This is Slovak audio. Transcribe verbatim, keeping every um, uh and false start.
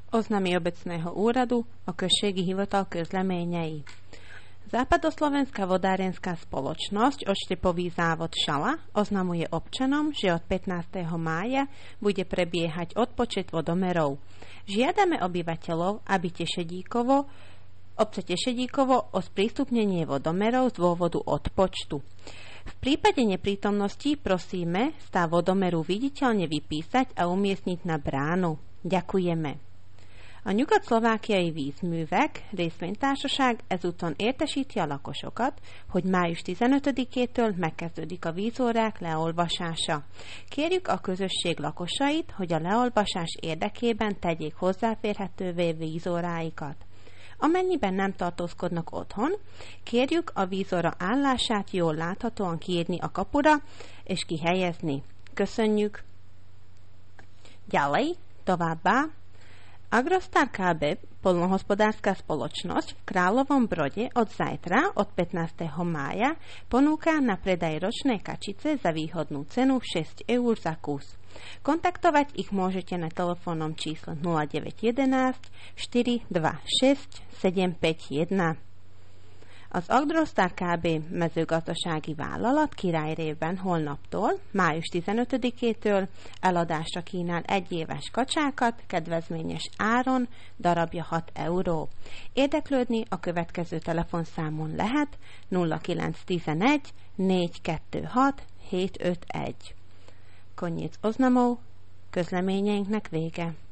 Oznamy obecného úradu o községi hivatal közleményei. Západoslovenská vodárenská spoločnosť Odštepový závod Šala oznamuje občanom, že od pätnásteho mája bude prebiehať odpočet vodomerov. Žiadame obyvateľov, aby Tešedíkovo, obce Tešedíkovo o sprístupnenie vodomerov z dôvodu odpočtu. V prípade neprítomnosti prosíme stav vodomeru viditeľne vypísať a umiestniť na bránu. Ďakujeme. A Nyugat-Szlovákiai Vízművek részvénytársaság ezúton értesíti a lakosokat, hogy május tizenötödikétől megkezdődik a vízórák leolvasása. Kérjük a közösség lakosait, hogy a leolvasás érdekében tegyék hozzáférhetővé vízóráikat. Amennyiben nem tartózkodnak otthon, kérjük a vízóra állását jól láthatóan kiírni a kapura és kihelyezni. Köszönjük! Ďalej, továbbá, Agrostar ká bé, poľnohospodárska spoločnosť v Kráľovom Brode od zajtra, od pätnásteho mája, ponúka na predaj ročné kačice za výhodnú cenu šesť eur za kus. Kontaktovať ich môžete na telefónnom čísle nula deväť jeden jedna štyri dva šesť sedem päť jeden. Az Agrostar ká bé mezőgazdasági vállalat Királyrévben holnaptól, május tizenötödikétől eladásra kínál egyéves kacsákat kedvezményes áron, darabja hat euró. Érdeklődni a következő telefonszámon lehet nulla kilenc tizenegy négy kettő hat hét öt egy. Koniec oznamov, közleményeinknek vége.